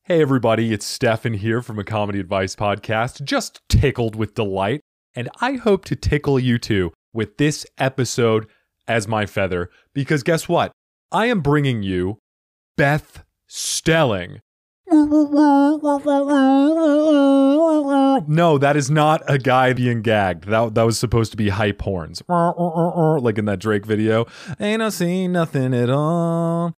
Hey everybody, it's Stefan here from a Comedy Advice Podcast, just tickled with delight, and I hope to tickle you too with this episode as my feather, because guess what? I am bringing you Beth Stelling. No, that is not a guy being gagged. That was supposed to be hype horns, like in that Drake video. Ain't I seen nothing at all.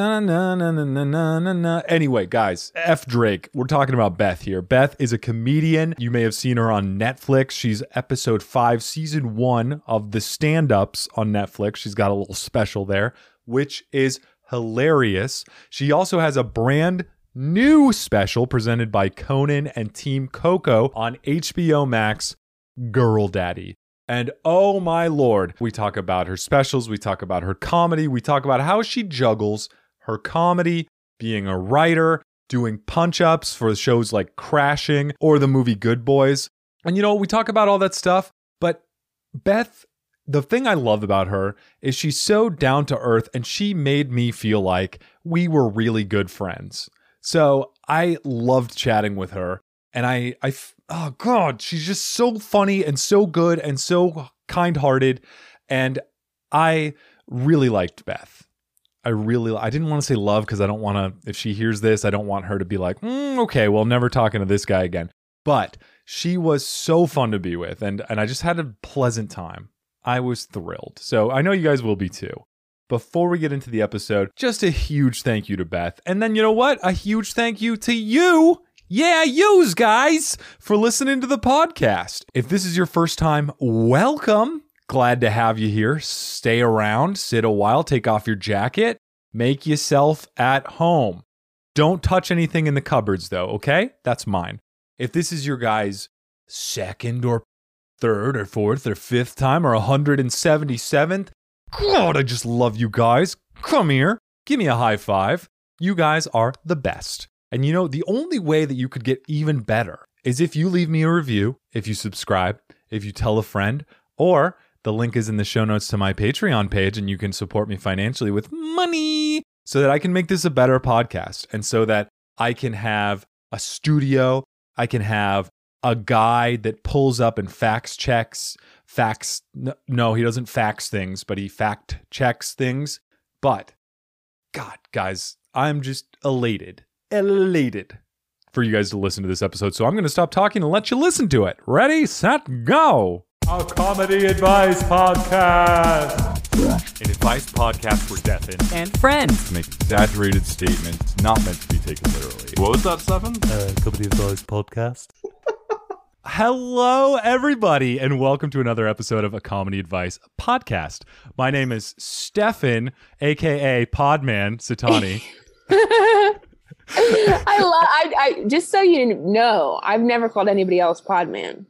Anyway, guys, F Drake. We're talking about Beth here. Beth is a comedian. You may have seen her on Netflix. She's episode 5, season 1 of The Stand-Ups on Netflix. She's got a little special there, which is hilarious. She also has a brand new special presented by Conan and Team Coco on HBO Max, Girl Daddy. And oh my Lord, we talk about her specials, we talk about her comedy, we talk about how she juggles her comedy, being a writer, doing punch-ups for shows like Crashing or the movie Good Boys. And you know, we talk about all that stuff, but Beth, the thing I love about her is she's so down to earth, and she made me feel like we were really good friends. So I loved chatting with her, and oh God, she's just so funny and so good and so kind-hearted, and I really liked Beth. I didn't want to say love because I don't want to, if she hears this, I don't want her to be like, okay, well, never talking to this guy again. But she was so fun to be with, and I just had a pleasant time. I was thrilled. So I know you guys will be too. Before we get into the episode, just a huge thank you to Beth. And then you know what? A huge thank you to you. Yeah, yous guys, for listening to the podcast. If this is your first time, welcome. Glad to have you here. Stay around, sit a while, take off your jacket, make yourself at home. Don't touch anything in the cupboards though, okay? That's mine. If this is your guys' second or third or fourth or fifth time or 177th, God, I just love you guys. Come here. Give me a high five. You guys are the best. And you know, the only way that you could get even better is if you leave me a review, if you subscribe, if you tell a friend, or the link is in the show notes to my Patreon page, and you can support me financially with money so that I can make this a better podcast, and so that I can have a studio, I can have a guy that pulls up and no, he doesn't fax things, but he fact checks things. But God, guys, I'm just elated for you guys to listen to this episode. So I'm going to stop talking and let you listen to it. Ready, set, go. A Comedy Advice Podcast. An advice podcast for deaf and friends to make exaggerated statements not meant to be taken literally. What was that, Stefan? Comedy Advice Podcast. Hello, everybody, and welcome to another episode of A Comedy Advice Podcast. My name is Stefan, a.k.a. Podman Satani. I just so you know, I've never called anybody else Podman.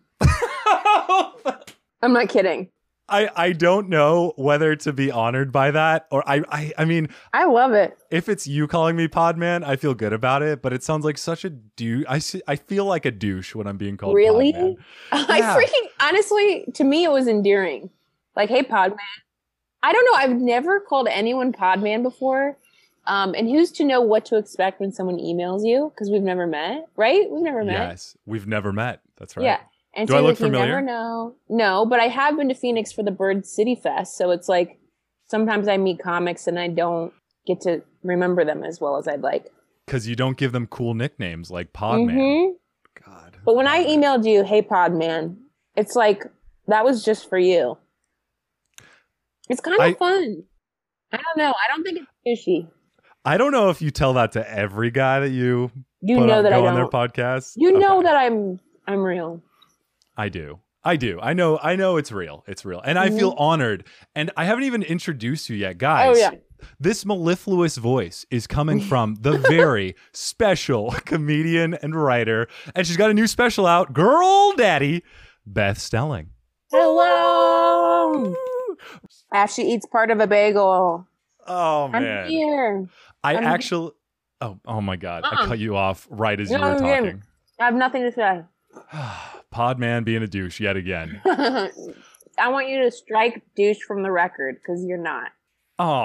I'm not kidding. I don't know whether to be honored by that, or I mean, I love it. If it's you calling me Podman, I feel good about it, but it sounds like such a douche. I feel like a douche when I'm being called really? Podman. Yeah. Honestly, to me, it was endearing. Like, hey, Podman. I don't know. I've never called anyone Podman before. And who's to know what to expect when someone emails you? Because we've never met, right? We've never met. Yes, we've never met. That's right. Yeah. And do so I look like, familiar? You never know. No, but I have been to Phoenix for the Bird City Fest. So it's like sometimes I meet comics and I don't get to remember them as well as I'd like. Because you don't give them cool nicknames like Podman. Mm-hmm. God. But when I emailed you, hey, Podman, it's like, that was just for you. It's kind of fun. I don't know. I don't think it's fishy. I don't know if you tell that to every guy that you know that I go on their don't. podcast. You know that I'm real. I do. I know it's real. It's real. And I feel honored. And I haven't even introduced you yet, guys. Oh, yeah. This mellifluous voice is coming from the very special comedian and writer. And she's got a new special out, Girl Daddy, Beth Stelling. Hello. Ashley eats part of a bagel. Oh, man. I'm here. Oh my God. I cut you off right as you were talking. I have nothing to say. Podman being a douche yet again. I want you to strike douche from the record because you're not. Oh,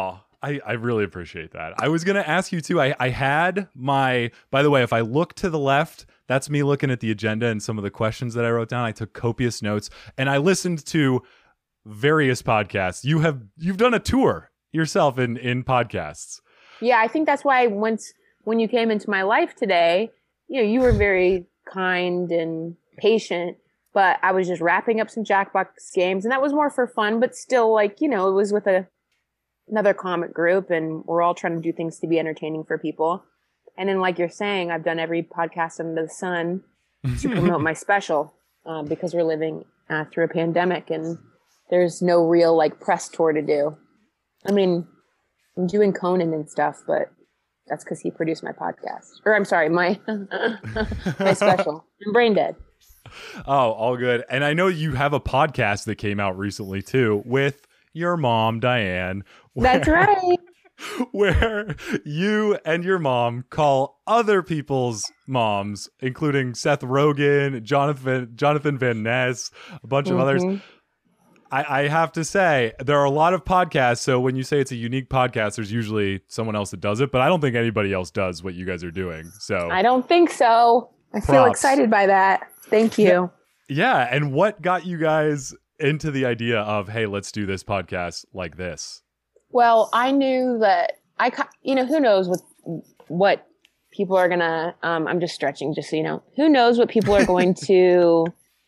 I really appreciate that. I was going to ask you too. I had my, by the way, if I look to the left, that's me looking at the agenda and some of the questions that I wrote down. I took copious notes and I listened to various podcasts. You've done a tour yourself in podcasts. Yeah, I think that's why when you came into my life today, you were very kind and patient, but I was just wrapping up some Jackbox games, and that was more for fun, but still, like, it was with another comic group, and we're all trying to do things to be entertaining for people. And then, like you're saying, I've done every podcast under the sun to promote my special, because we're living through a pandemic, and there's no real like press tour to do. I mean, I'm doing Conan and stuff, but that's because he produced my podcast. Or I'm sorry, my my special. I'm brain dead. Oh, all good. And I know you have a podcast that came out recently too with your mom, Diane. That's right. Where you and your mom call other people's moms, including Seth Rogen, Jonathan Van Ness, a bunch of others. I have to say, there are a lot of podcasts, so when you say it's a unique podcast, there's usually someone else that does it, but I don't think anybody else does what you guys are doing. So I don't think so. I feel excited by that. Thank you. Yeah, and what got you guys into the idea of, hey, let's do this podcast like this? Well, I knew that who knows what people are gonna. I'm just stretching, just so you know. Who knows what people are going to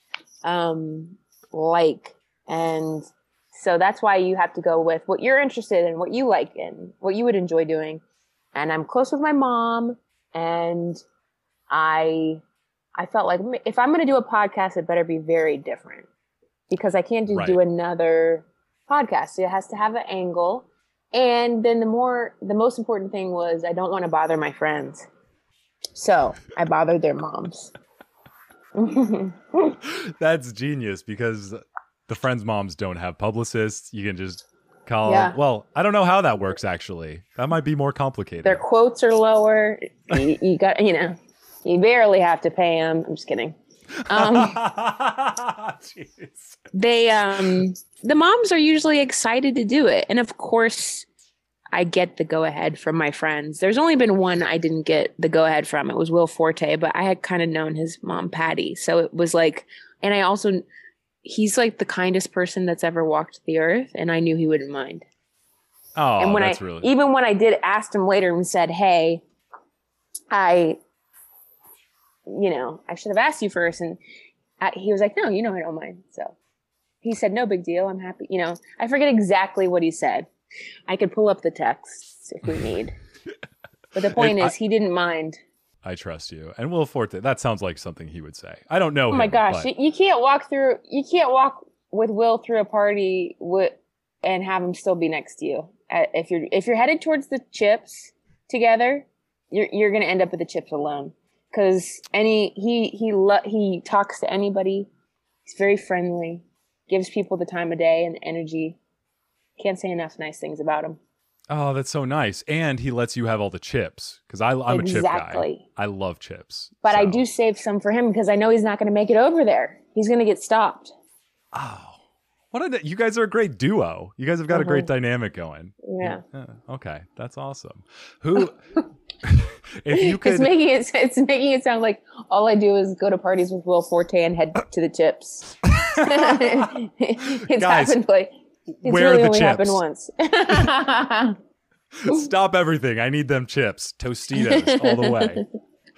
like, and so that's why you have to go with what you're interested in, what you like, and what you would enjoy doing. And I'm close with my mom, and I felt like if I'm going to do a podcast, it better be very different, because I can't just do another podcast. So it has to have an angle. And then the most important thing was I don't want to bother my friends. So I bothered their moms. That's genius, because the friends' moms don't have publicists. You can just call. Yeah. Well, I don't know how that works, actually. That might be more complicated. Their quotes are lower. You got, you barely have to pay them. I'm just kidding. The moms are usually excited to do it. And of course, I get the go-ahead from my friends. There's only been one I didn't get the go-ahead from. It was Will Forte, but I had kind of known his mom, Patty. So it was like, and I also, he's like the kindest person that's ever walked the earth, and I knew he wouldn't mind. Oh, and when even when I did ask him later and said, hey, I should have asked you first. And he was like, no, I don't mind. So he said, no big deal. I'm happy. I forget exactly what he said. I could pull up the texts if we need. But the point is, he didn't mind. I trust you. And Will Forte, that sounds like something he would say. I don't know him. Oh my gosh. But... You can't walk with Will through a party and have him still be next to you. If you're headed towards the chips together, you're going to end up with the chips alone. Because he talks to anybody. He's very friendly. Gives people the time of day and energy. Can't say enough nice things about him. Oh, that's so nice. And he lets you have all the chips. Because I'm a chip guy. I love chips. But I do save some for him because I know he's not going to make it over there. He's going to get stopped. Oh. You guys are a great duo. You guys have got a great dynamic going. Yeah. Okay. That's awesome. Who... If you could... It's making it sound like all I do is go to parties with Will Forte and head to the chips. It's Guys, happened like it's really only happened once. Stop everything. I need them chips. Tostitos all the way.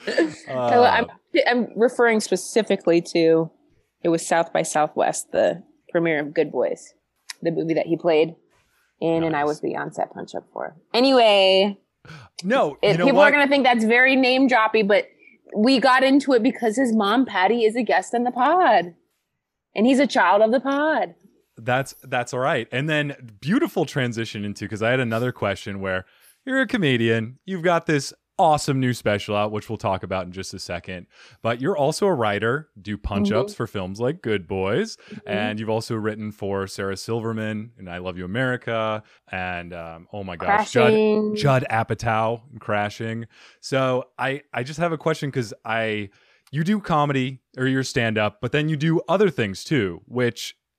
I'm referring specifically to, it was South by Southwest, the premiere of Good Boys, the movie that he played in, and I was the on-set punch-up for. Anyway... No, people are going to think that's very name droppy, but we got into it because his mom, Patty, is a guest on the pod, and he's a child of the pod. That's all right. And then beautiful transition into, because I had another question where you're a comedian, you've got this awesome new special out, which we'll talk about in just a second, but you're also a writer, do punch-ups for films like Good Boys, and you've also written for Sarah Silverman and I Love You America, and oh my gosh, Judd Apatow in Crashing. So I just have a question, because you do comedy or your stand-up, but then you do other things too, which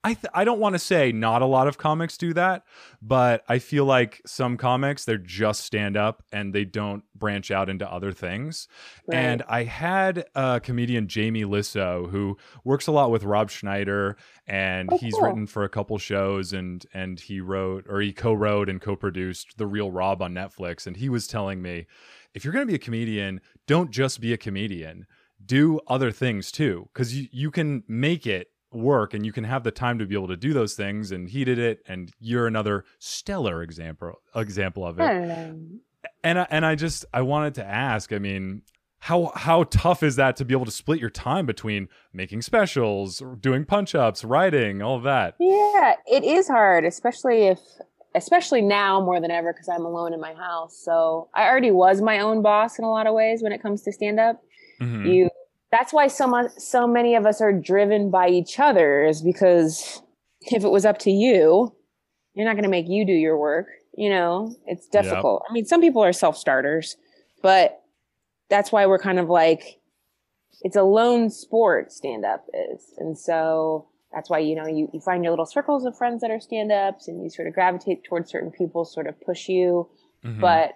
I don't want to say not a lot of comics do that, but I feel like some comics, they're just stand up and they don't branch out into other things. Right. And I had comedian Jamie Lissow, who works a lot with Rob Schneider, and he's cool. written for a couple shows, and he co-wrote and co-produced The Real Rob on Netflix. And he was telling me, if you're going to be a comedian, don't just be a comedian. Do other things too, because you can make it work and you can have the time to be able to do those things. And he did it, and you're another stellar example of it. And I wanted to ask, I mean, how tough is that to be able to split your time between making specials, doing punch-ups, writing, all of that? Yeah, it is hard, especially now more than ever, because I'm alone in my house. So I already was my own boss in a lot of ways when it comes to stand-up. Mm-hmm. That's why so many of us are driven by each other, is because if it was up to you, you're not going to make you do your work. You know, it's difficult. Yep. I mean, some people are self-starters, but that's why we're kind of like, it's a lone sport, stand-up is. And so that's why, you find your little circles of friends that are stand-ups, and you sort of gravitate towards certain people, sort of push you. Mm-hmm. But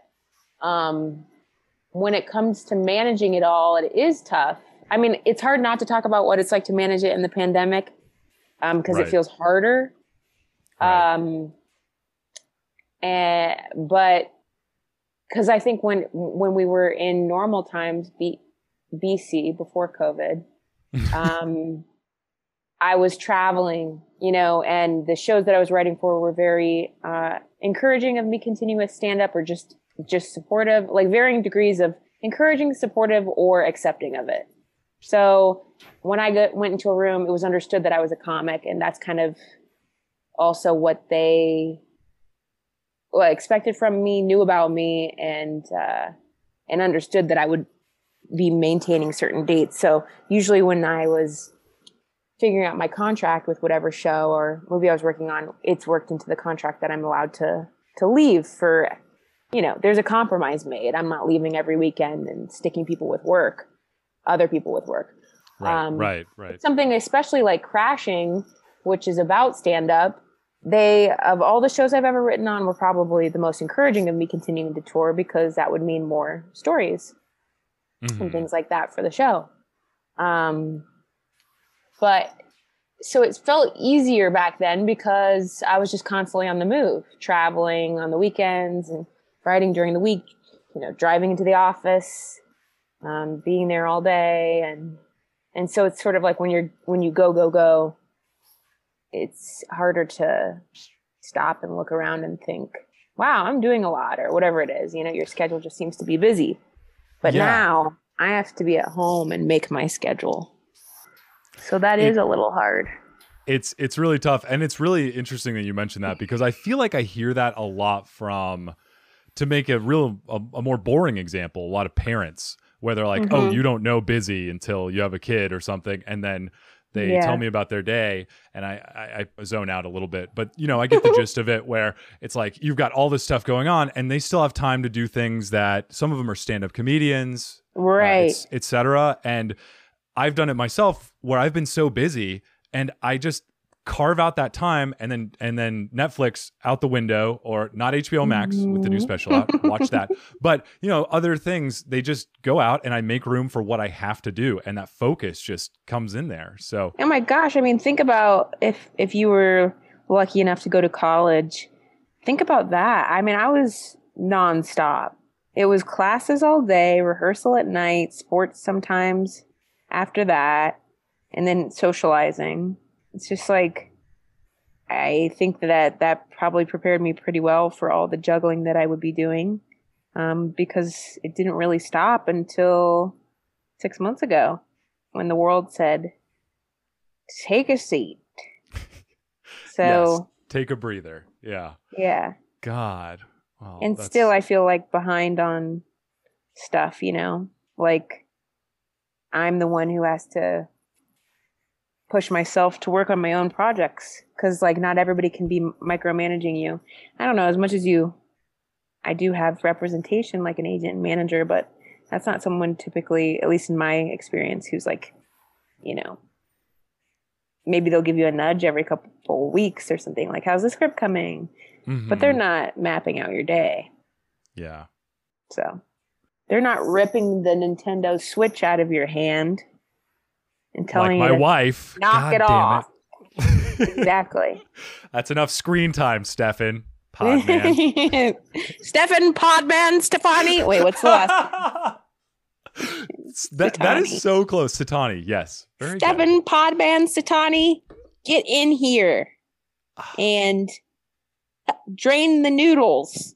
when it comes to managing it all, it is tough. I mean, it's hard not to talk about what it's like to manage it in the pandemic, because it feels harder. Right. But because I think when we were in normal times, BC, before COVID, I was traveling, and the shows that I was writing for were very encouraging of me continuing with stand-up, or just supportive, like varying degrees of encouraging, supportive, or accepting of it. So when I went into a room, it was understood that I was a comic, and that's kind of also what they expected from me, knew about me, and understood that I would be maintaining certain dates. So usually when I was figuring out my contract with whatever show or movie I was working on, it's worked into the contract that I'm allowed to leave for, there's a compromise made. I'm not leaving every weekend and sticking other people with work. Right. Something especially like Crashing, which is about stand-up, they, of all the shows I've ever written on, were probably the most encouraging of me continuing to tour, because that would mean more stories and things like that for the show. But so it felt easier back then because I was just constantly on the move, traveling on the weekends and writing during the week, driving into the office, being there all day. And so it's sort of like when you go, it's harder to stop and look around and think, wow, I'm doing a lot, or whatever it is. Your schedule just seems to be busy. But now I have to be at home and make my schedule. So that is a little hard. It's really tough. And it's really interesting that you mentioned that, because I feel like I hear that a lot to make a more boring example, a lot of parents, where they're like, oh, you don't know busy until you have a kid or something. And then they tell me about their day, and I zone out a little bit, but I get the gist of it, where it's like you've got all this stuff going on, and they still have time to do things that some of them are stand-up comedians, right, etc. And I've done it myself, where I've been so busy, and I just carve out that time, and then Netflix out the window, or not HBO Max with the new special out, watch that. But other things, they just go out, and I make room for what I have to do, and that focus just comes in there. So, oh my gosh, I mean, think about if you were lucky enough to go to college. Think about that. I mean, I was nonstop. It was classes all day, rehearsal at night, sports sometimes after that, and then socializing. It's just like, I think that probably prepared me pretty well for all the juggling that I would be doing, because it didn't really stop until 6 months ago, when the world said, take a seat. So yes, take a breather. Yeah. Yeah. God. Wow, and still I feel like behind on stuff, like I'm the one who has to push myself to work on my own projects, because like not everybody can be micromanaging you. I don't know, as much as I do have representation like an agent and manager, but that's not someone typically, at least in my experience, who's like, maybe they'll give you a nudge every couple weeks or something like, how's the script coming? But they're not mapping out your day. Yeah. So they're not ripping the Nintendo Switch out of your hand and telling like my you to wife. knock God it damn off. Exactly. That's enough screen time, Stefan. Podman. Stefan Podman Stefani. Wait, what's the last? That is so close. Satani, yes. Very Stefan Podman Satani, get in here and drain the noodles.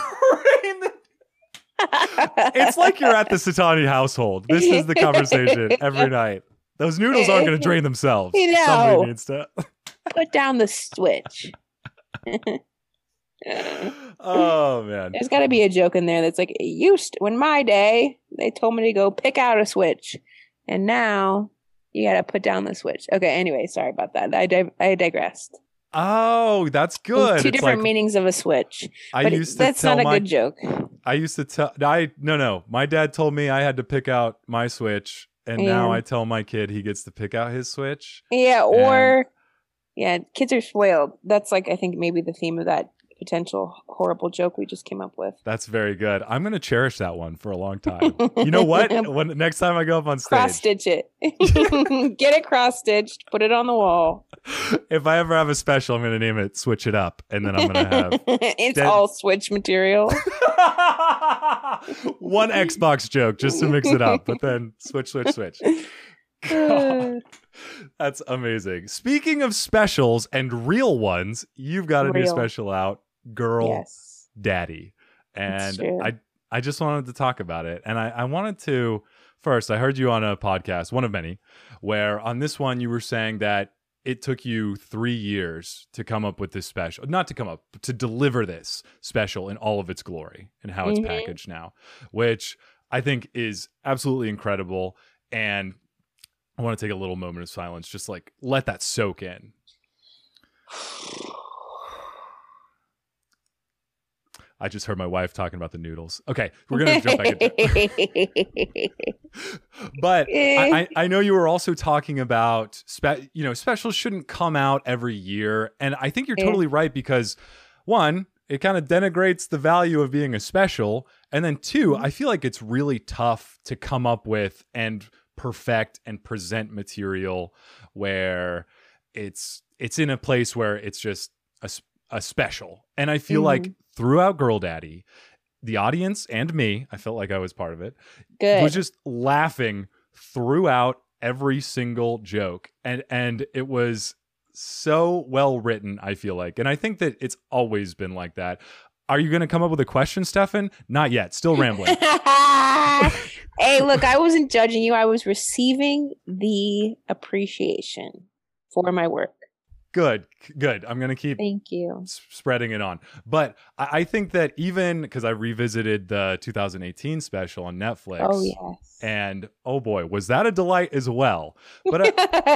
It's like you're at the Satani household. This is the conversation every night. Those noodles aren't going to drain themselves. Somebody needs to put down the switch. Oh man, there's got to be a joke in there that's like, when my day they told me to go pick out a switch, and now you got to put down the switch. Okay, anyway, sorry about that. I digressed. Oh, that's good. Two different meanings of a switch. That's not a good joke. I used to tell. No. My dad told me I had to pick out my switch, and now I tell my kid he gets to pick out his switch. Yeah, kids are spoiled. That's like, I think maybe the theme of that potential horrible joke we just came up with. That's very good. I'm going to cherish that one for a long time. You know what? Next time I go up on stage, cross stitch it. Get it cross stitched. Put it on the wall. If I ever have a special, I'm going to name it "Switch It Up," and then I'm going to have it's all Switch material. One Xbox joke just to mix it up, but then switch. God, that's amazing. Speaking of specials and real ones, you've got a new special out, Girl Daddy. And I just wanted to talk about it. And I wanted to, first, I heard you on a podcast, one of many, where on this one you were saying that it took you 3 years to come up with this special, not to come up, but to deliver this special in all of its glory and how it's packaged now, which I think is absolutely incredible. And I want to take a little moment of silence, just like let that soak in. I just heard my wife talking about the noodles. Okay, we're going to jump back in. But I know you were also talking about, specials shouldn't come out every year. And I think you're totally right because, one, it kind of denigrates the value of being a special. And then two, I feel like it's really tough to come up with and perfect and present material where it's in a place where it's just a special. And I feel like throughout Girl Daddy, the audience and me, I felt like I was part of it, was just laughing throughout every single joke. And it was so well written, I feel like. And I think that it's always been like that. Are you going to come up with a question, Stefan? Not yet. Still rambling. Hey, look, I wasn't judging you. I was receiving the appreciation for my work. Good. I'm going to keep Thank you. Spreading it on. But I think that even because I revisited the 2018 special on Netflix. Oh, yes. And oh boy, was that a delight as well. But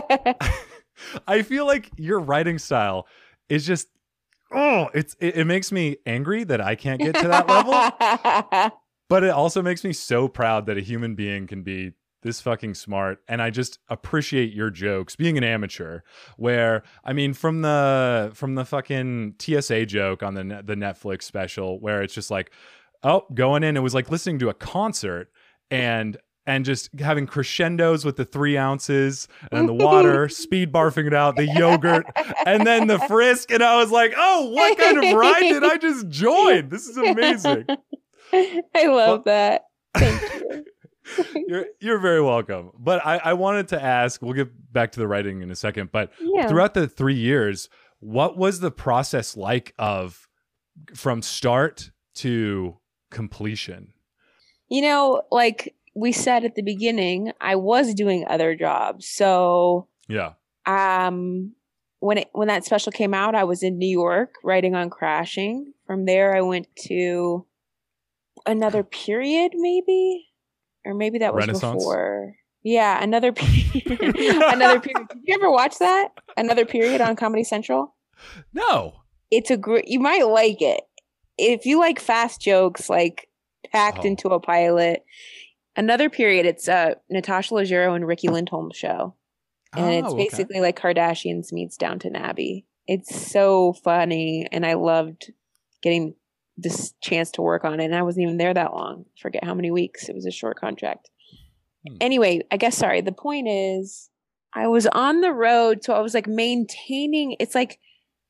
I feel like your writing style is just, it makes me angry that I can't get to that level. But it also makes me so proud that a human being can be this fucking smart. And I just appreciate your jokes, being an amateur, where, I mean, from the fucking TSA joke on the Netflix special, where it's just like, going in, it was like listening to a concert and just having crescendos with the 3 ounces and the water, speed barfing it out, the yogurt, and then the frisk. And I was like, oh, what kind of ride did I just join? This is amazing. I love that. Thank you. You're very welcome. But I wanted to ask, we'll get back to the writing in a second, but throughout the 3 years, what was the process like from start to completion? Like we said at the beginning, I was doing other jobs. So when that special came out, I was in New York writing on Crashing. From there, I went to Another Period, maybe. Or maybe that was Renaissance? Before. Yeah, Another Period. Another Period. Did you ever watch that? Another Period on Comedy Central? No. It's you might like it. If you like fast jokes, like packed into a pilot. Another Period, it's Natasha Leggero and Ricky Lindholm's show. And it's Oh, okay. basically like Kardashians meets Downton Abbey. It's so funny, and I loved getting this chance to work on it. And I wasn't even there that long. Forget how many weeks. It was a short contract. Anyway, I guess, sorry. The point is, I was on the road, so I was like maintaining. It's like,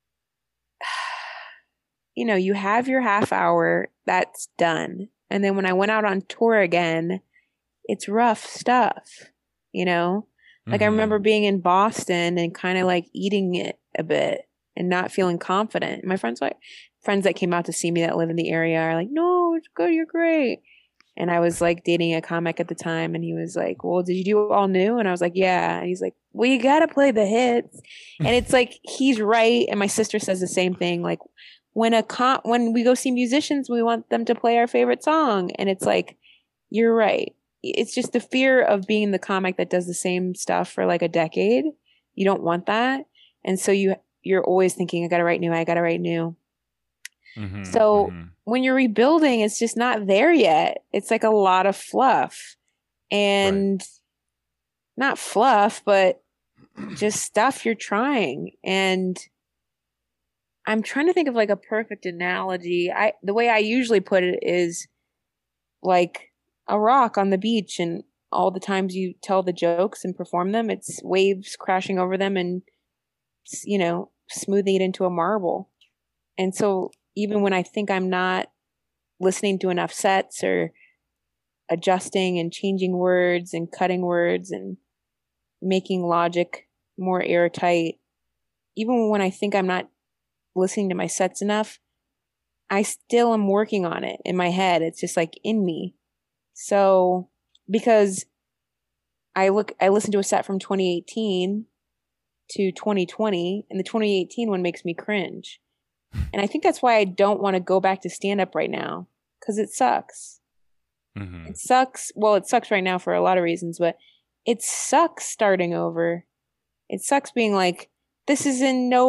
you have your half hour, that's done. And then when I went out on tour again, it's rough stuff, Like I remember being in Boston and kind of like eating it a bit and not feeling confident. My friends that came out to see me that live in the area are like, no, it's good, you're great. And I was like dating a comic at the time, and he was like, well, did you do all new? And I was like, yeah. And he's like, well, you got to play the hits. And it's like, he's right. And my sister says the same thing. Like when we go see musicians, we want them to play our favorite song. And it's like, you're right. It's just the fear of being the comic that does the same stuff for like a decade. You don't want that. And so you're always thinking, I got to write new. So when you're rebuilding, it's just not there yet. It's like a lot of fluff and not fluff, but just stuff you're trying. And I'm trying to think of like a perfect analogy. The way I usually put it is like a rock on the beach, and all the times you tell the jokes and perform them, it's waves crashing over them and, smoothing it into a marble. And so even when I think I'm not listening to enough sets or adjusting and changing words and cutting words and making logic more airtight, even when I think I'm not listening to my sets enough, I still am working on it in my head. It's just like in me. So because I listen to a set from 2018 to 2020, and the 2018 one makes me cringe. And I think that's why I don't want to go back to stand up right now, because it sucks. It sucks. Well, it sucks right now for a lot of reasons, but it sucks starting over. It sucks being like, this is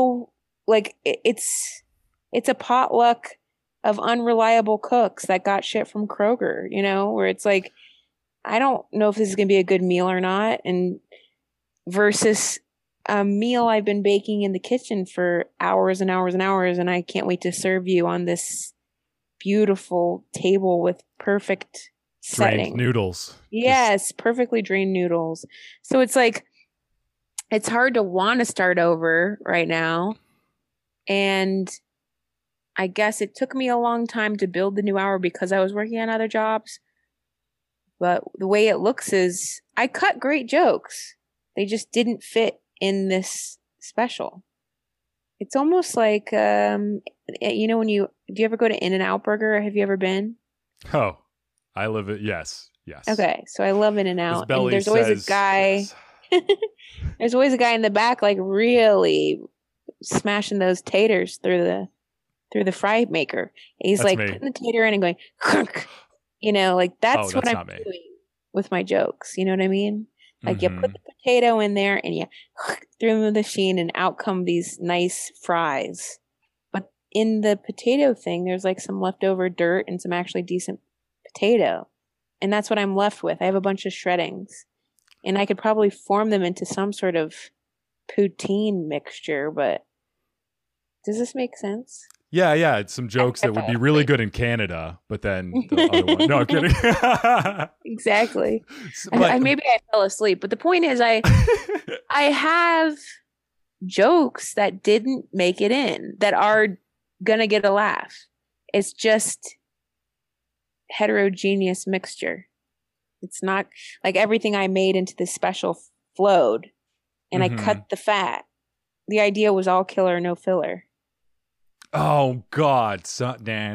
it's a potluck of unreliable cooks that got shit from Kroger, where it's like, I don't know if this is going to be a good meal or not. And versus a meal I've been baking in the kitchen for hours and hours and hours, and I can't wait to serve you on this beautiful table with perfect setting. Drained noodles. Yes, perfectly drained noodles. So it's like, it's hard to want to start over right now. And I guess it took me a long time to build the new hour because I was working on other jobs. But the way it looks is I cut great jokes. They just didn't fit in this special. It's almost like, when do you ever go to In-N-Out Burger? Have you ever been? Oh, I live it. Yes. Okay. So I love In-N-Out. And there's always a guy, there's always a guy in the back, like really smashing those taters through the fry maker. He's That's like me. putting the tater in and going, like that's what that's I'm not me. doing with my jokes. You know what I mean? Like you put the potato in there and you through the machine, and out come these nice fries. But in the potato thing, there's like some leftover dirt and some actually decent potato. And that's what I'm left with. I have a bunch of shreddings. And I could probably form them into some sort of poutine mixture, but does this make sense? Yeah. It's some jokes that would be really good in Canada, but then the other one. No, I'm kidding. Exactly. But- Maybe I fell asleep, but the point is I have jokes that didn't make it in that are gonna get a laugh. It's just heterogeneous mixture. It's not like everything I made into this special flowed, and I cut the fat. The idea was all killer, no filler. Oh God! Was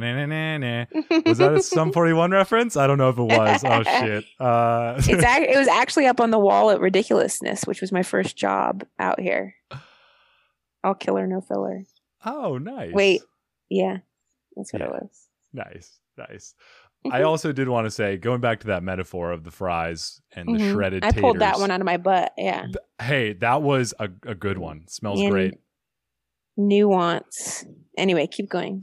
that a Sum 41 reference? I don't know if it was. Oh shit! It was actually up on the wall at Ridiculousness, which was my first job out here. All killer, no filler. Oh, nice. Wait, yeah, that's what it was. Nice. I also did want to say, going back to that metaphor of the fries and the shredded taters. I pulled that one out of my butt. Yeah. Hey, that was a good one. Smells great. Nuance. Anyway, keep going.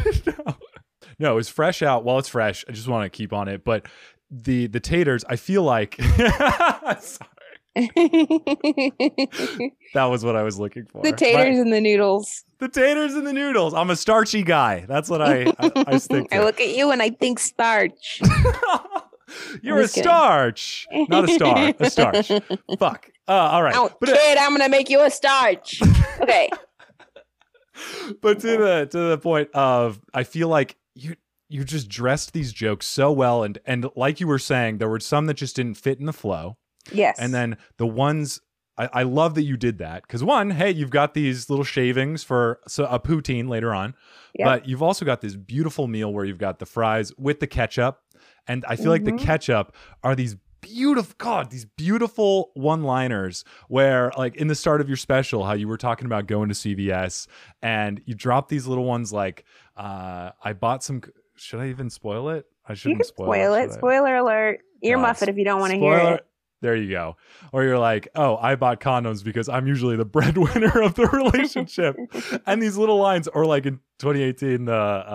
No, it's fresh out. While it's fresh, I just want to keep on it. But the taters, I feel like sorry. That was what I was looking for. The taters and the noodles. The taters and the noodles. I'm a starchy guy. That's what I stick to. I look at you and I think starch. You're a just kidding. starch. Not a star. A starch. Fuck. All right. Oh, kid, I'm gonna make you a starch. Okay. But to the point of, I feel like you just dressed these jokes so well, and like you were saying, there were some that just didn't fit in the flow. Yes. And then the ones, I love that you did that, because one, hey, you've got these little shavings for a poutine later on, Yep. but you've also got this beautiful meal where you've got the fries with the ketchup, and I feel like the ketchup are these beautiful one-liners where, like, in the start of your special, how you were talking about going to CVS, and you drop these little ones like, I bought some. Should I even spoil it? I You shouldn't can spoil it. should I? Spoiler alert. Earmuff it if you don't want to hear Spoiler- it. There you go. Or you're like, oh, I bought condoms because I'm usually the breadwinner of the relationship. And these little lines, or like in 2018,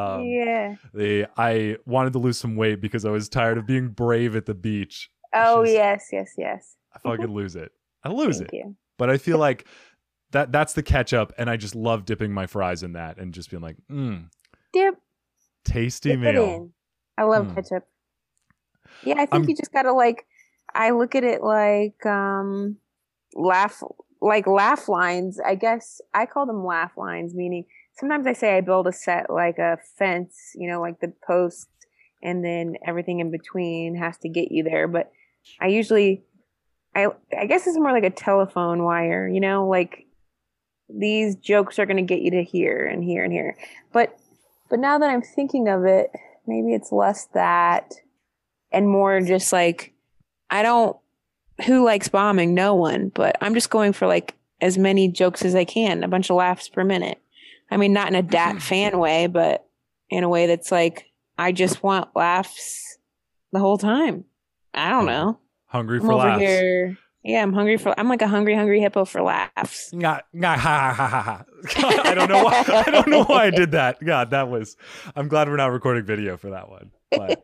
I wanted to lose some weight because I was tired of being brave at the beach. Oh, Just- yes. I fucking lose it. I lose Thank it. you. But I feel like that's the ketchup, and I just love dipping my fries in that and just being like, Dip. tasty Dip it meal. in. I love Mm. ketchup. Yeah, I think I'm- you just gotta like. I look at it like laugh lines. I guess I call them laugh lines, meaning sometimes I say I build a set like a fence, like the posts, and then everything in between has to get you there. But I usually, I guess it's more like a telephone wire, like these jokes are going to get you to here and here and here. But now that I'm thinking of it, maybe it's less that and more just like, who likes bombing? No one, but I'm just going for like as many jokes as I can, a bunch of laughs per minute. I mean, not in a dat fan way, but in a way that's like, I just want laughs the whole time. I don't know. Hungry I'm for over laughs. here. Yeah, I'm like a hungry hippo for laughs. Ha, ha, ha, ha. God, I don't know why. I don't know why I did that. God, that was. I'm glad we're not recording video for that one. But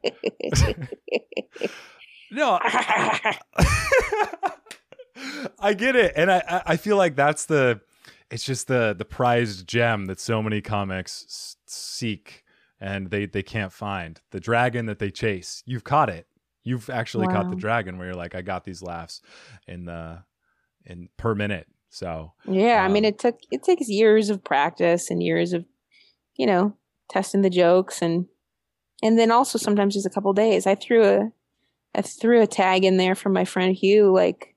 no, I get it, and I feel like it's just the prized gem that so many comics seek, and they can't find the dragon that they chase. You've caught it. You've actually caught the dragon where you're like, I got these laughs in per minute. So yeah, I mean, it takes years of practice and years of, testing the jokes and then also sometimes just a couple days. I threw a tag in there from my friend Hugh like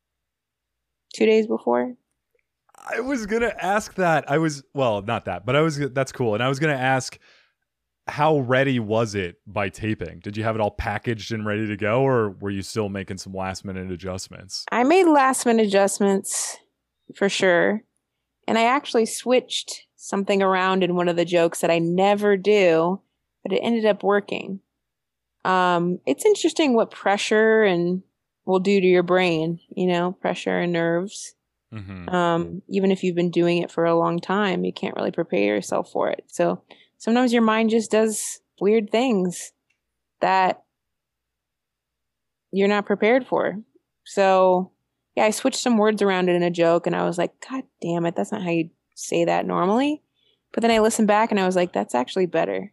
2 days before. I was gonna ask that. Not that, but that's cool. And I was gonna ask, how ready was it by taping? Did you have it all packaged and ready to go, or were you still making some last minute adjustments? I made last minute adjustments for sure. And I actually switched something around in one of the jokes that I never do, but it ended up working. It's interesting what pressure will do to your brain, pressure and nerves. Mm-hmm. Even if you've been doing it for a long time, you can't really prepare yourself for it. So sometimes your mind just does weird things that you're not prepared for. So yeah, I switched some words around in a joke and I was like, God damn it, that's not how you say that normally. But then I listened back and I was like, that's actually better.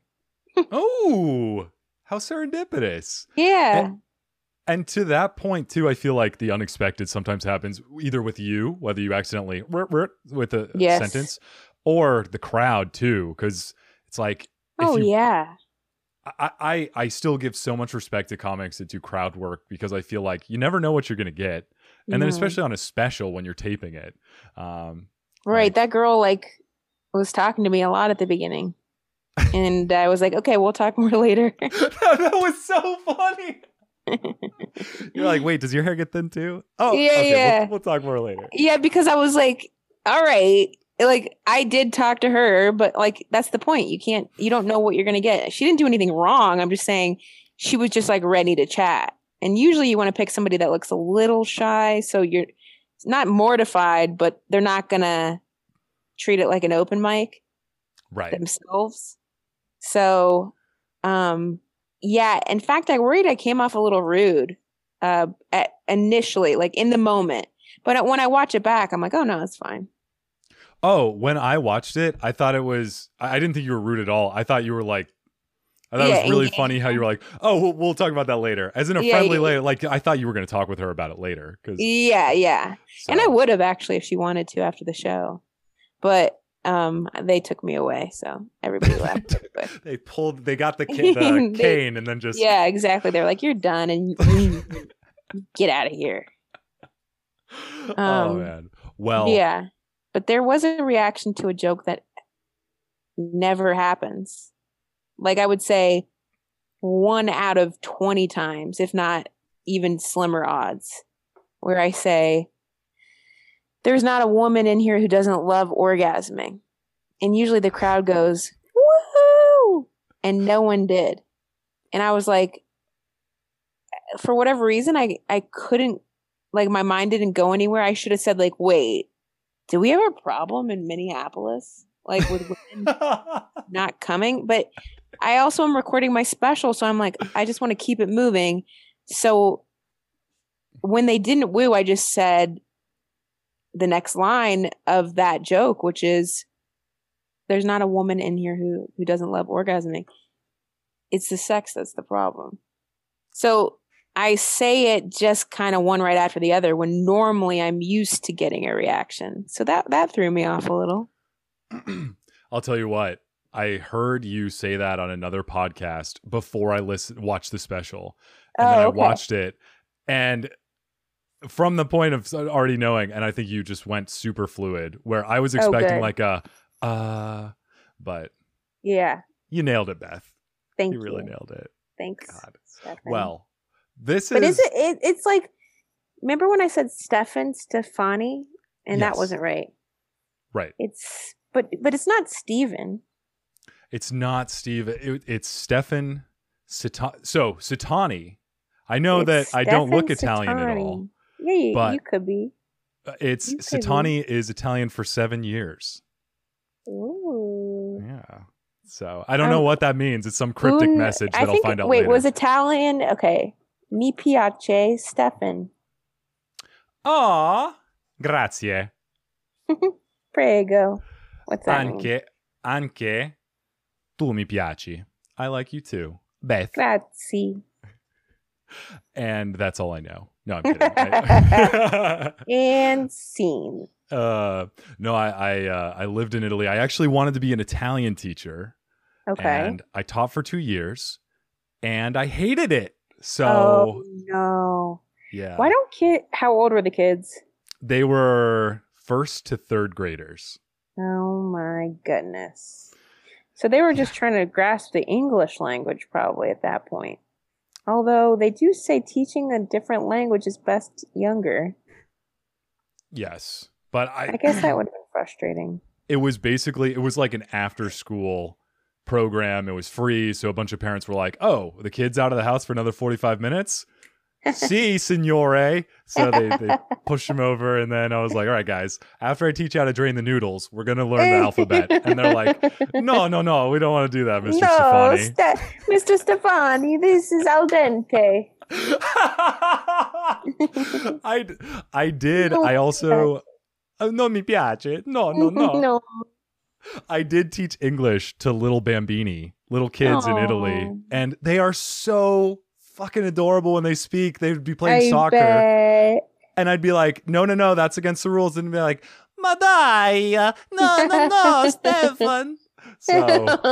Oh, how serendipitous. Yeah. And to that point too, I feel like the unexpected sometimes happens either with you, whether you accidentally with a sentence, or the crowd too, because it's like, yeah. I still give so much respect to comics that do crowd work, because I feel like you never know what you're going to get. And then especially on a special when you're taping it. Right. That girl was talking to me a lot at the beginning. And I was like, okay, we'll talk more later. That was so funny. You're like, wait, does your hair get thin too? Oh, yeah, okay, yeah. We'll talk more later. Yeah, because I was like, all right. Like, I did talk to her, but that's the point. You don't know what you're going to get. She didn't do anything wrong. I'm just saying she was just ready to chat. And usually you want to pick somebody that looks a little shy. So you're not mortified, but they're not going to treat it like an open mic themselves. So, yeah. In fact, I worried I came off a little rude. initially, like in the moment. But when I watch it back, I'm like, oh no, it's fine. Oh, when I watched it, I thought it was. I didn't think you were rude at all. I thought you were like. I thought it was really funny how you were like, oh, we'll talk about that later, as in a friendly later. Like I thought you were going to talk with her about it later. Yeah. So. And I would have actually if she wanted to after the show, but they took me away, so everybody left. They got the cane and then just yeah, exactly. They're like, you're done, and you get out of here. Oh man, well, yeah, but there was a reaction to a joke that never happens. Like I would say 1 out of 20 times, if not even slimmer odds, where I say, there's not a woman in here who doesn't love orgasming. And usually the crowd goes, woohoo! And no one did. And I was like, for whatever reason, I couldn't, like my mind didn't go anywhere. I should have said like, wait, do we have a problem in Minneapolis? Like with women not coming? But I also am recording my special, so I'm like, I just want to keep it moving. So when they didn't woo, I just said the next line of that joke, which is, there's not a woman in here who doesn't love orgasming. It's the sex that's the problem. So I say it just kind of one right after the other when normally I'm used to getting a reaction. So that threw me off a little. I'll tell you what. I heard you say that on another podcast before I watched the special, and then I watched it, and from the point of already knowing, and I think you just went super fluid, where I was expecting like a but yeah, you nailed it, Beth. Thank you. You really nailed it. Thanks. God. Stephanie. Well, this but is it? It's like, remember when I said Stefani, and that wasn't right. Right. It's but it's not Steven. It's not Steve. It's Stefan Sitani. So Sitani. I know that I don't look Italian at all. Yeah, but you could be. It's Sitani is Italian for 7 years. Ooh. Yeah. So I don't know what that means. It's some cryptic message that I'll find out later. Wait, was Italian? Okay. Mi piace, Stefan. Aw, grazie. Prego. What's that mean? Anche tu mi piaci. I like you too. Beth. Grazie. And that's all I know. No, I'm kidding. And scene. No, I lived in Italy. I actually wanted to be an Italian teacher. Okay. And I taught for 2 years and I hated it. So oh no. Yeah. Why don't how old were the kids? They were 1st to 3rd graders. Oh my goodness. So they were just trying to grasp the English language probably at that point. Although they do say teaching a different language is best younger. Yes. But I guess that would have been frustrating. It was like an after school program. It was free. So a bunch of parents were like, oh, the kid's out of the house for another 45 minutes? Si, signore. So they pushed him over. And then I was like, all right, guys, after I teach you how to drain the noodles, we're going to learn the alphabet. And they're like, no, we don't want to do that, Mr. Stefani. Mr. Stefani, this is al dente. I did. I also... non mi piace. No. No. I did teach English to little bambini, little kids in Italy. And they are so fucking adorable when they speak. They'd be playing soccer. Bet. And I'd be like, no, that's against the rules. And they'd be like, ma dai, no, Stefan. So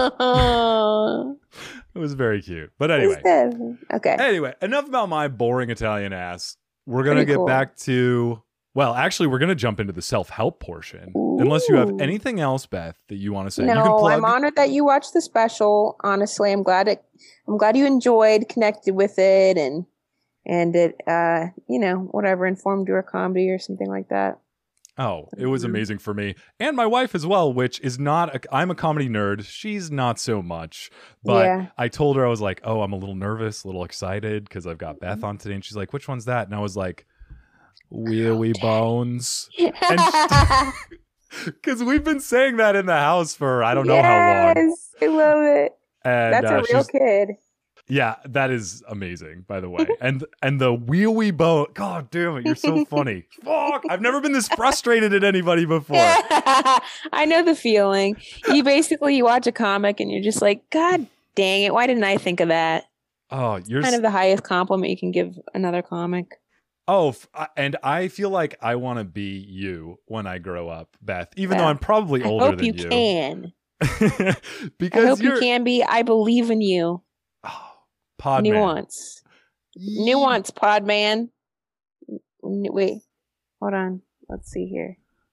it was very cute. But anyway. Okay. Anyway, enough about my boring Italian ass. We're going to get back to... Well, actually, we're going to jump into the self-help portion. Ooh. Unless you have anything else, Beth, that you want to say. No, you can plug... I'm honored that you watched the special. Honestly, I'm glad you enjoyed, connected with it, and it, whatever, informed your comedy or something like that. Oh, it was amazing for me. And my wife as well, which is not... I'm a comedy nerd. She's not so much. But yeah. I told her, I was like, oh, I'm a little nervous, a little excited because I've got Beth on today. And she's like, which one's that? And I was like... Wheelie Bones. Because we've been saying that in the house for I don't know how long. Yes, I love it. And that's a real kid. Yeah, that is amazing, by the way. And the wee boat. God damn it, you're so funny. Fuck, I've never been this frustrated at anybody before. I know the feeling. You watch a comic and you're just like, God dang it, why didn't I think of that? Oh, you're Kind of the highest compliment you can give another comic. Oh, and I feel like I want to be you when I grow up, Beth, even though I'm probably older than you. I hope you can. Because I hope you can be. I believe in you. Oh, Podman. Nuance, Podman. Wait, hold on. Let's see here.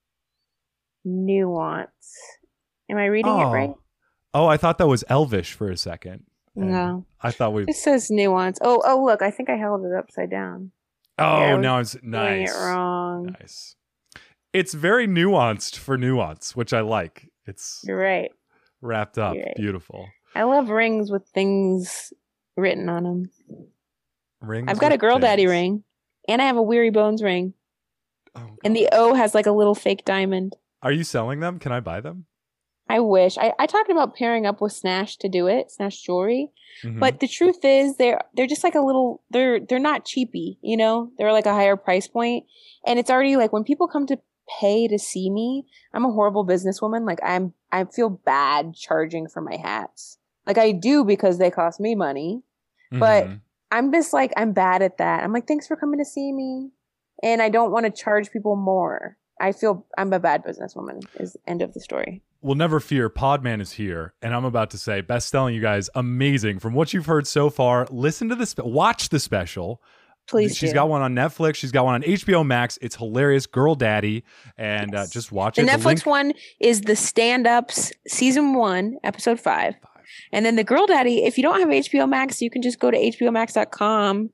Nuance. Am I reading it right? Oh, I thought that was Elvish for a second. No. I thought It says nuance. Oh, look, I think I held it upside down. Oh, now it's nice. Doing it wrong. Nice. It's very nuanced for nuance, which I like. You're right. Wrapped up. Right. Beautiful. I love rings with things written on them. Rings. I've got a girl daddy ring, and I have a Weary Bones ring. Oh, and the O has like a little fake diamond. Are you selling them? Can I buy them? I wish. I talked about pairing up with Snash to do it, Snash Jewelry. Mm-hmm. But the truth is they're just like a little, they're not cheapy, you know? They're like a higher price point. And it's already like when people come to pay to see me, I'm a horrible businesswoman. Like I feel bad charging for my hats. Like I do because they cost me money. But I'm just like, I'm bad at that. I'm like, thanks for coming to see me. And I don't want to charge people more. I feel I'm a bad businesswoman is end of the story. Well, never fear. Podman is here. And I'm about to say, best selling, you guys, amazing. From what you've heard so far, listen to this. Watch the special. Please She's got one on Netflix. She's got one on HBO Max. It's hilarious. Girl Daddy. And just watch it. The Netflix one is The Stand-Ups Season 1, Episode 5. And then the Girl Daddy, if you don't have HBO Max, you can just go to hbomax.com.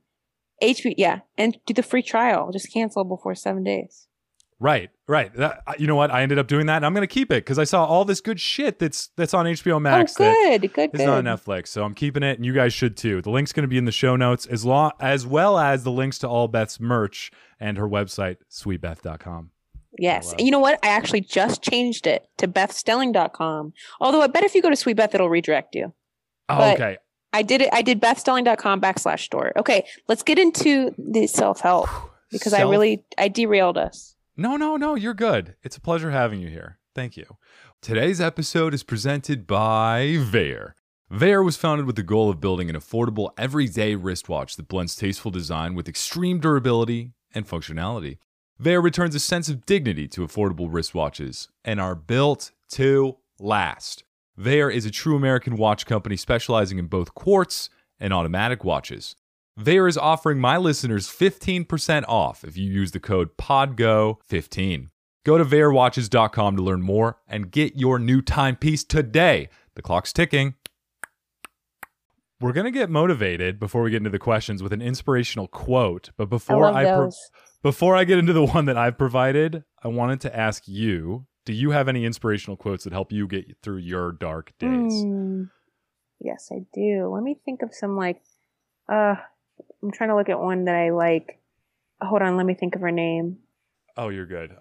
And do the free trial. Just cancel before 7 days. Right. You know what? I ended up doing that, and I'm going to keep it because I saw all this good shit that's on HBO Max. Oh, good. It's not on Netflix, so I'm keeping it, and you guys should too. The link's going to be in the show notes, as well as the links to all Beth's merch and her website, sweetbeth.com. Yes. And you know what? I actually just changed it to bethstelling.com. Although I bet if you go to Sweet Beth, it'll redirect you. Oh, okay. I did bethstelling.com/store. Okay, let's get into the self-help because I derailed us. No, you're good. It's a pleasure having you here. Thank you. Today's episode is presented by Vaer. Vaer was founded with the goal of building an affordable, everyday wristwatch that blends tasteful design with extreme durability and functionality. Vaer returns a sense of dignity to affordable wristwatches and are built to last. Vaer is a true American watch company specializing in both quartz and automatic watches. Vaer is offering my listeners 15% off if you use the code PODGO15. Go to VaerWatches.com to learn more and get your new timepiece today. The clock's ticking. We're going to get motivated before we get into the questions with an inspirational quote. But before I get into the one that I've provided, I wanted to ask you, do you have any inspirational quotes that help you get through your dark days? Yes, I do. Let me think of some I'm trying to look at one that I like. Hold on, let me think of her name. Oh, you're good.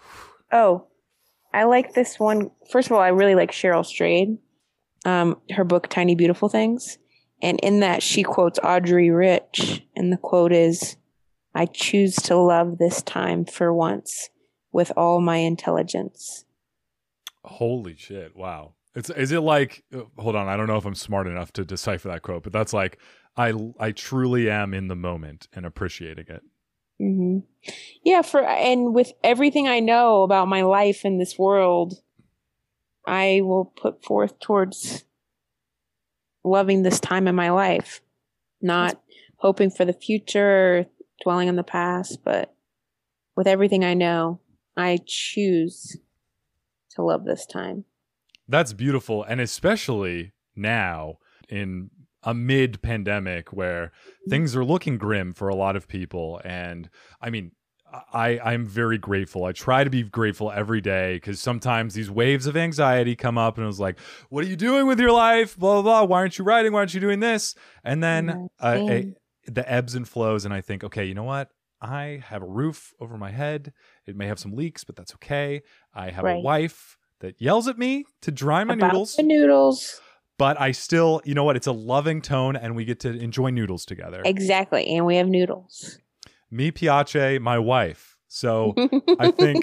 I like this one. First of all, I really like Cheryl Strayed. Her book, Tiny Beautiful Things. And in that, she quotes Audrey Rich. And the quote is, I choose to love this time for once with all my intelligence. Holy shit. Wow. Is it like, hold on, I don't know if I'm smart enough to decipher that quote, but that's like, I truly am in the moment and appreciating it. Mm-hmm. Yeah, and with everything I know about my life in this world, I will put forth towards loving this time in my life, not hoping for the future, dwelling on the past, but with everything I know, I choose to love this time. That's beautiful, and especially now in a mid-pandemic where things are looking grim for a lot of people. And I mean, I'm very grateful. I try to be grateful every day because sometimes these waves of anxiety come up and I was like, what are you doing with your life? Blah, blah, blah. Why aren't you writing? Why aren't you doing this? And then the ebbs and flows. And I think, okay, you know what? I have a roof over my head. It may have some leaks, but that's okay. I have a wife that yells at me to dry my noodles. The noodles. But I still, you know what? It's a loving tone, and we get to enjoy noodles together. Exactly. And we have noodles. Mi piace, my wife. So I think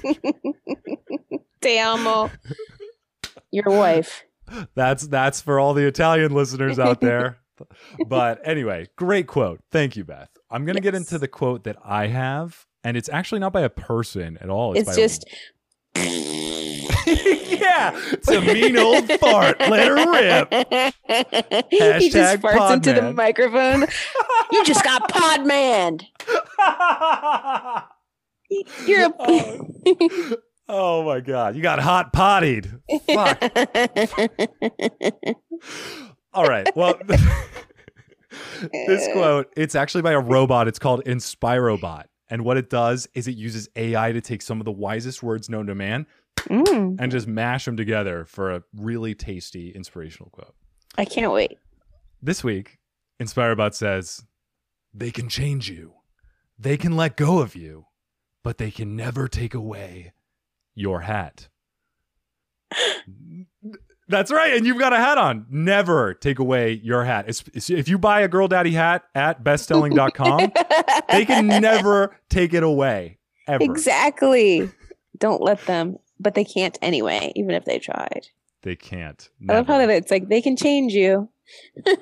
Te amo. Your wife. that's for all the Italian listeners out there. But anyway, great quote. Thank you, Beth. I'm going to get into the quote that I have, and it's actually not by a person at all. It's by just. yeah, it's a mean old fart. Let her rip. He just farts Podman. into the microphone. You just got podmanned. You're a. Oh my God. You got hot pottied. Fuck. All right. Well, this quote, it's actually by a robot. It's called Inspirobot. And what it does is it uses AI to take some of the wisest words known to man and just mash them together for a really tasty, inspirational quote. I can't wait. This week, Inspirobot says, they can change you. They can let go of you, but they can never take away your hat. That's right. And you've got a hat on. Never take away your hat. If you buy a Girl Daddy hat at bestselling.com, they can never take it away. Ever. Exactly. Don't let them, but they can't anyway, even if they tried. They can't. I love how it's like they can change you, but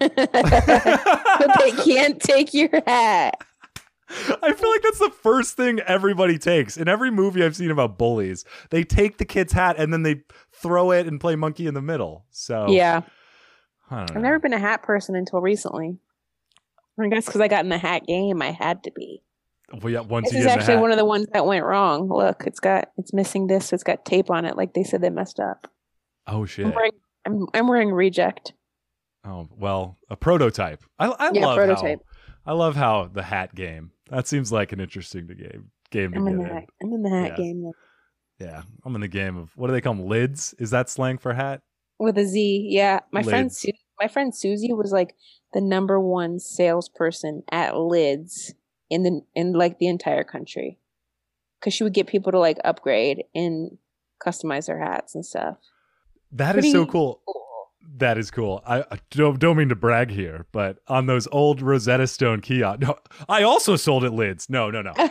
they can't take your hat. I feel like that's the first thing everybody takes. In every movie I've seen about bullies, they take the kid's hat and then they throw it and play monkey in the middle. So yeah. I don't know. I've never been a hat person until recently. I guess because I got in the hat game, I had to be. Well, yeah, once This you is get in the actually hat. one of the ones that went wrong. Look, it's missing this. It's got tape on it, like they said they messed up. Oh shit. I'm wearing reject. Oh well, a prototype. I love prototype. I love how the hat game. That seems like an interesting game to I'm get in the in. hat. I'm in the hat Yeah. game now. Yeah, I'm in the game of what do they call them? Lids? Is that slang for hat? With a Z. Yeah, my friend Lids. my friend Susie was like the #1 salesperson at Lids in like the entire country, because she would get people to like upgrade and customize their hats and stuff. That is so Pretty cool. That is cool. I don't mean to brag here, but on those old Rosetta Stone kiosks, no, I also sold at Lids. No.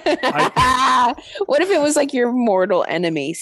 What if it was like your mortal enemy,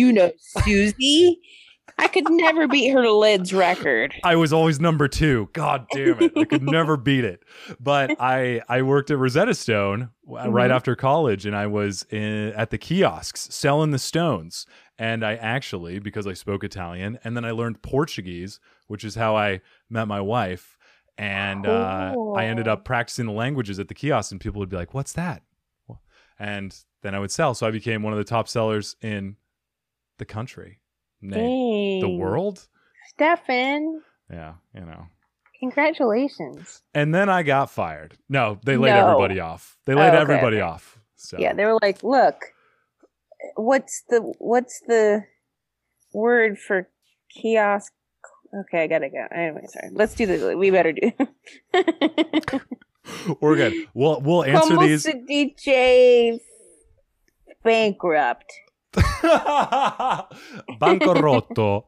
Susie? I could never beat her Lids record. I was always number 2. God damn it. I could never beat it. But I worked at Rosetta Stone right after college, and I was at the kiosks selling the stones. And I actually, because I spoke Italian, and then I learned Portuguese, which is how I met my wife. And I ended up practicing the languages at the kiosks, and people would be like, what's that? And then I would sell. So I became one of the top sellers in the country. Nay, the Dang. world? Stefan, Yeah, you know. congratulations. And then I got fired. No, they laid No. everybody off. They laid okay, everybody okay. off. So Yeah, they were like, look, what's the word for kiosk? Okay, I gotta go. Anyway, sorry. Let's do this. We better do. we're good. We'll answer Como these. se DJ bankrupt. Banco rotto.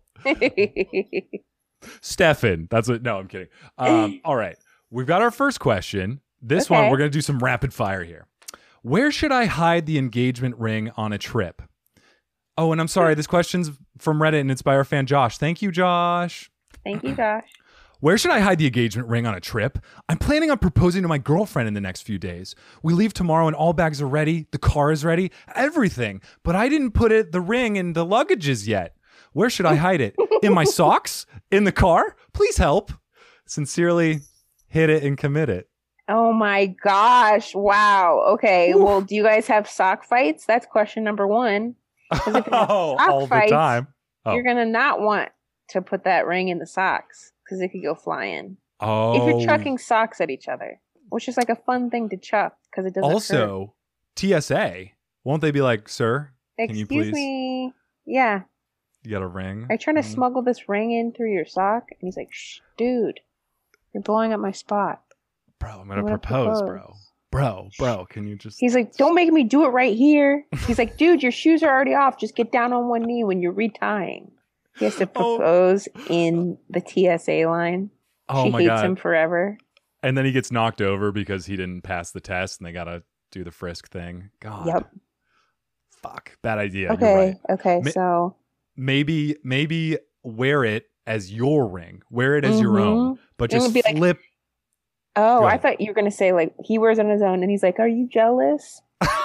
Stefan. That's what. No, I'm kidding. All right. We've got our first question. This one, Okay. we're going to do some rapid fire here. Where should I hide the engagement ring on a trip? Oh, and I'm sorry. This question's from Reddit, and it's by our fan Josh. Thank you, Josh. Thank you, Josh. Where should I hide the engagement ring on a trip? I'm planning on proposing to my girlfriend in the next few days. We leave tomorrow and all bags are ready. The car is ready. Everything. But I didn't put the ring in the luggages yet. Where should I hide it? In my socks? In the car? Please help. Sincerely, hit it and commit it. Oh my gosh. Wow. Okay. Well, do you guys have sock fights? That's question number 1. If you have sock all the fights, time. Oh. You're going to not want to put that ring in the socks because it could go flying. Oh. If you're chucking socks at each other, which is like a fun thing to chuck because it doesn't hurt. Also, TSA, won't they be like, sir, can you Excuse please? me. Yeah. You got a ring? Are you trying to smuggle this ring in through your sock? And he's like, shh, dude, you're blowing up my spot. Bro, I'm going to I'm gonna propose, propose. Bro, can you just... He's like, don't make me do it right here. He's like, dude, your shoes are already off. Just get down on one knee when you're retying. He has to Oh. propose in the TSA line. Oh She my hates God. him forever. And then he gets knocked over because he didn't pass the test and they got to do the frisk thing. God. Yep. Fuck. Bad idea. You're Okay. right. Okay. Ma- So Maybe wear it as your ring. Wear it as your own. But It would just be like- flip. Oh, Go I ahead. thought you were going to say like he wears it on his own and he's like, "Are you jealous?"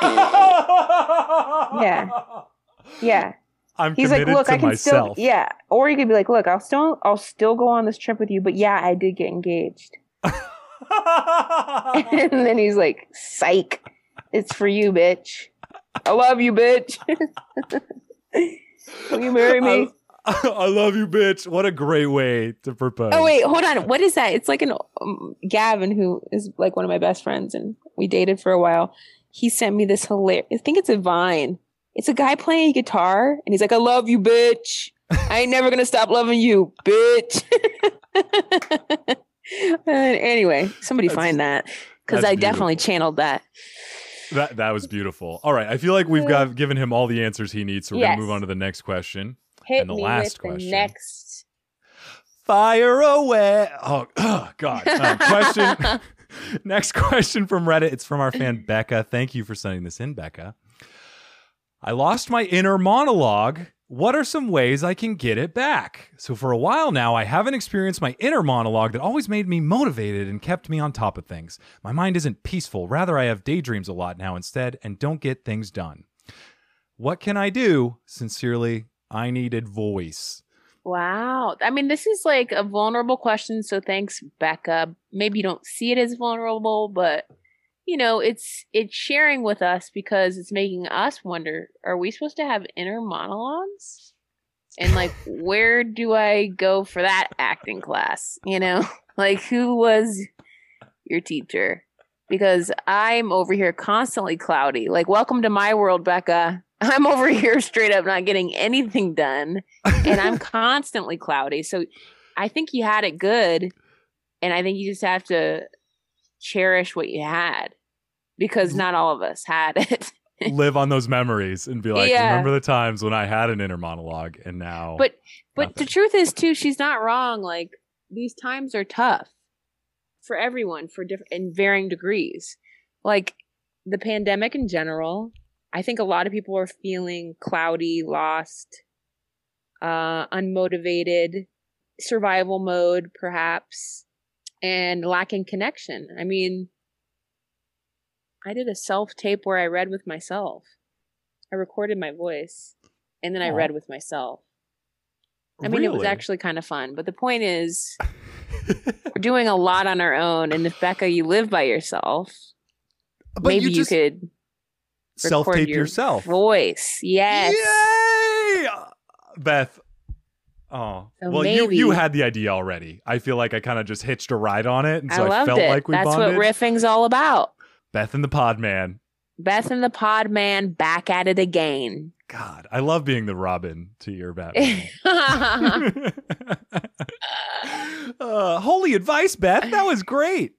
Yeah. I'm He's like, committed "Look, to I can myself. still yeah." Or you could be like, "Look, I'll still go on this trip with you, but yeah, I did get engaged." And then he's like, "Psych. It's for you, bitch. I love you, bitch. Will you marry me?" I love you, bitch. What a great way to propose. Oh wait, hold on. What is that? It's like an Gavin, who is like one of my best friends, and we dated for a while. He sent me this hilarious. I think it's a Vine. It's a guy playing guitar, and he's like, "I love you, bitch. I ain't never gonna stop loving you, bitch." Anyway, somebody find that because that's I definitely channeled that. That was beautiful. All right. I feel like we've given him all the answers he needs, so we're going to move on to the next question. Hit And the me last with question. the next. Fire away. Oh God. Question. Next question from Reddit. It's from our fan Becca. Thank you for sending this in, Becca. I lost my inner monologue. What are some ways I can get it back? So for a while now, I haven't experienced my inner monologue that always made me motivated and kept me on top of things. My mind isn't peaceful. Rather, I have daydreams a lot now instead and don't get things done. What can I do? Sincerely, I needed voice. Wow. I mean, this is like a vulnerable question. So thanks, Becca. Maybe you don't see it as vulnerable, but you know, it's sharing with us because it's making us wonder, are we supposed to have inner monologues? And like, where do I go for that acting class? You know, like who was your teacher? Because I'm over here constantly cloudy. Like, welcome to my world, Becca. I'm over here straight up not getting anything done. And I'm constantly cloudy. So I think you had it good. And I think you just have to cherish what you had. Because not all of us had it. Live on those memories and be like, Yeah. remember the times when I had an inner monologue and now. But the nothing. truth is too, she's not wrong. Like these times are tough for everyone for different in varying degrees. Like the pandemic in general, I think a lot of people are feeling cloudy, lost, unmotivated, survival mode perhaps, and lacking connection. I mean, I did a self-tape where I read with myself. I recorded my voice and then I Aw. read with myself. I mean, it was Really? actually kind of fun, but the point is we're doing a lot on our own. And if Becca, you live by yourself, But maybe you just could self-tape record your yourself. voice. Yes. Yay! Beth. Oh, So well, maybe- you had the idea already. I feel like I kind of just hitched a ride on it, and so I I loved felt it. like we That's bonded. what riffing's all about. Beth and the Pod Man. Beth and the Pod Man back at it again. God, I love being the Robin to your Batman. Holy advice, Beth. That was great.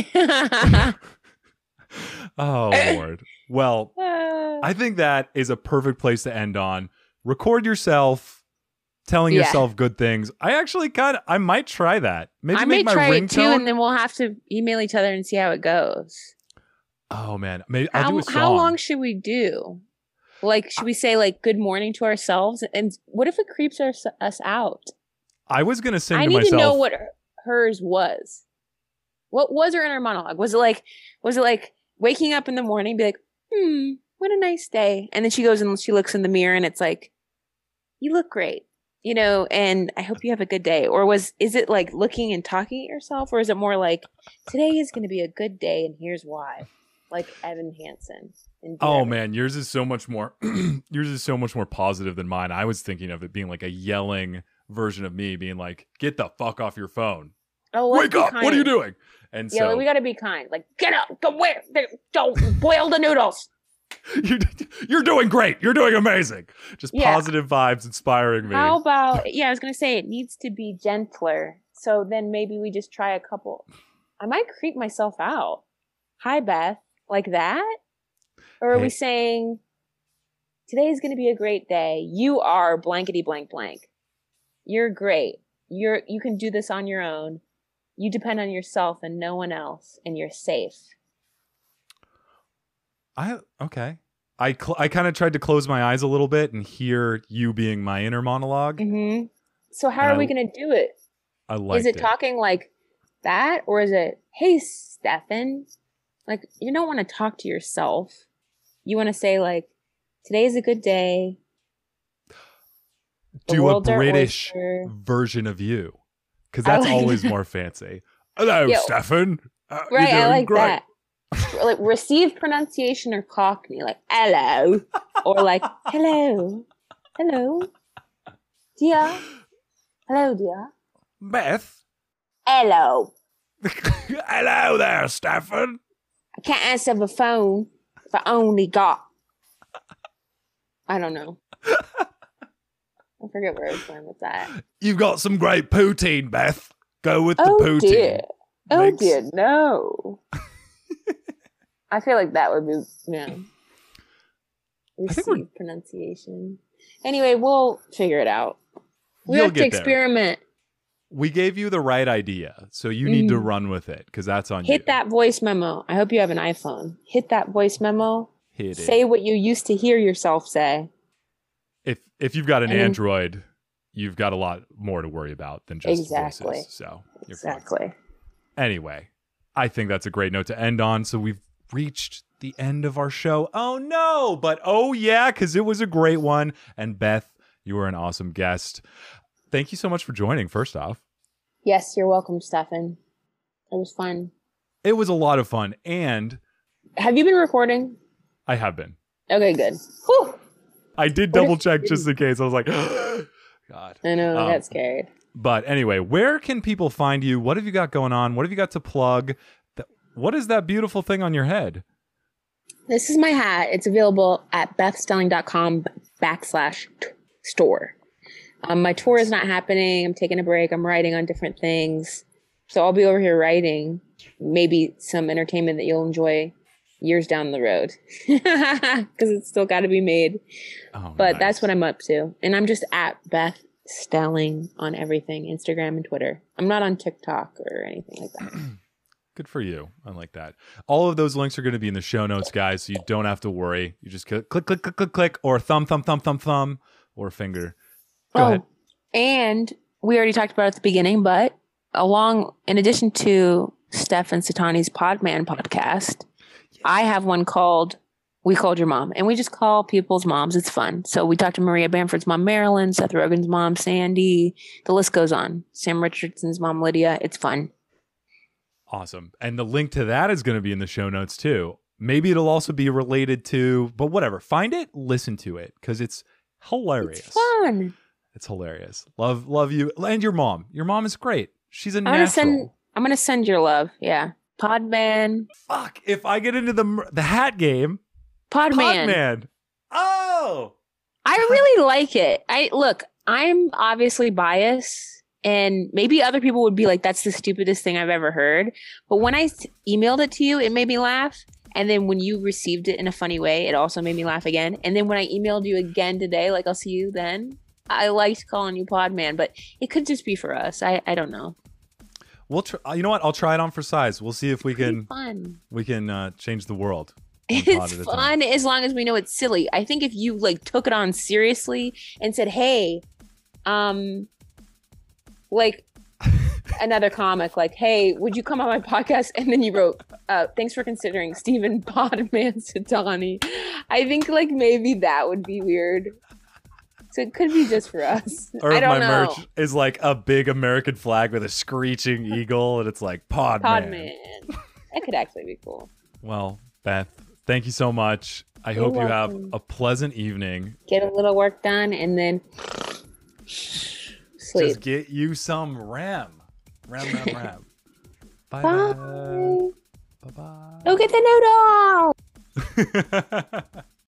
Oh, Lord. Well, I think that is a perfect place to end on. Record yourself telling Yeah. yourself good things. I might try that. Maybe I make may my try ringtone. it too, and then we'll have to email each other and see how it goes. Oh man, maybe I'll do a song. How long should we do? Like, should we say like good morning to ourselves? And what if it creeps us out? I was gonna sing I to need myself. to know what hers was. What was her inner monologue? Was it like waking up in the morning, and be like, what a nice day, and then she goes and she looks in the mirror and it's like, you look great, you know, and I hope you have a good day. Or is it like looking and talking at yourself, or is it more like today is going to be a good day and here's why, like Evan Hansen? Oh man, yours is so much more positive than mine. I was thinking of it being like a yelling version of me being like, get the fuck off your phone. Oh, let's Wake be up. kind. What are you doing? And Yeah, so we got to be kind. Like, get up, go where? Don't boil the noodles. you're doing great. You're doing amazing. Just Yeah. positive vibes inspiring me. How about, I was going to say it needs to be gentler. So then maybe we just try a couple. I might creep myself out. Hi, Beth. Like that? Or are Hey. we saying, today is going to be a great day. You are blankety blank blank. You're great. You can do this on your own. You depend on yourself and no one else, and you're safe. Okay. I kind of tried to close my eyes a little bit and hear you being my inner monologue. Mm-hmm. So how are we going to do it? I like it. Is it talking like that, or is it, hey, Stefan? Like, you don't want to talk to yourself. You want to say, like, today's a good day. Do a British version of you. Because that's like always more fancy. Hello, Stefan. Right, I like great. That. Like, receive pronunciation or Cockney. Like, hello. Or like, hello. Hello. Dear. Hello, dear. Beth. Hello. Hello there, Stefan. I can't answer the phone if I only got. I don't know. I forget where I was going with that. You've got some great poutine, Beth. Go with the poutine. Dear. Oh, dear. No. I feel like that would be, receive pronunciation. Anyway, we'll figure it out. We have to experiment. We gave you the right idea, so you need to run with it, because that's on you. Hit that voice memo. I hope you have an iPhone. Hit that voice memo. Hit it. Say what you used to hear yourself say. If you've got an Android, you've got a lot more to worry about than just voices. So you're fine. Anyway, I think that's a great note to end on. So we've reached the end of our show. Oh no, but oh yeah, because it was a great one. And Beth, you were an awesome guest. Thank you so much for joining, first off. Yes, you're welcome, Stefan. It was fun. It was a lot of fun. And have you been recording? I have been. Okay, good. Whew. I did double check just in case. I was like, God. I know, I got scared. But anyway, where can people find you? What have you got going on? What have you got to plug? What is that beautiful thing on your head? This is my hat. It's available at bethstelling.com/store. My tour is not happening. I'm taking a break. I'm writing on different things. So I'll be over here writing maybe some entertainment that you'll enjoy years down the road, because it's still got to be made. But nice. That's what I'm up to. And I'm just at Beth Stelling on everything, Instagram and Twitter. I'm not on TikTok or anything like that. Good for you. I like that. All of those links are going to be in the show notes, guys, so you don't have to worry. You just click, click, click, click, click, click, or thumb, or finger. Go ahead. And we already talked about it at the beginning, but in addition to Stefan Satani's Podman podcast, I have one called We Called Your Mom, and we just call people's moms. It's fun. So we talked to Maria Bamford's mom, Marilyn, Seth Rogen's mom, Sandy. The list goes on. Sam Richardson's mom, Lydia. It's fun. Awesome. And the link to that is going to be in the show notes too. Maybe it'll also be related to, but whatever. Find it, listen to it, because it's hilarious. It's fun. It's hilarious. Love you. And your mom. Your mom is great. She's a natural. I'm going to send your love. Yeah. Podman. Fuck. If I get into the hat game. Podman. Oh. I really like it. I'm obviously biased, and maybe other people would be like, that's the stupidest thing I've ever heard. But when I emailed it to you, it made me laugh. And then when you received it in a funny way, it also made me laugh again. And then when I emailed you again today, like, I'll see you then, I liked calling you Podman, but it could just be for us. I don't know. We'll you know what? I'll try it on for size. We'll see if we can change the world. It's fun as long as we know it's silly. I think if you took it on seriously and said, hey, another comic, hey, would you come on my podcast? And then you wrote, thanks for considering Stephen Podman Satani. I think maybe that would be weird. So it could be just for us. Or I don't my know. merch is a big American flag with a screeching eagle, and it's Podman. Podman. That could actually be cool. Well, Beth, thank you so much. I hope you have a pleasant evening. Get a little work done and then sleep. Just get you some REM. REM. Bye. Bye. Bye-bye. Go get the noodle.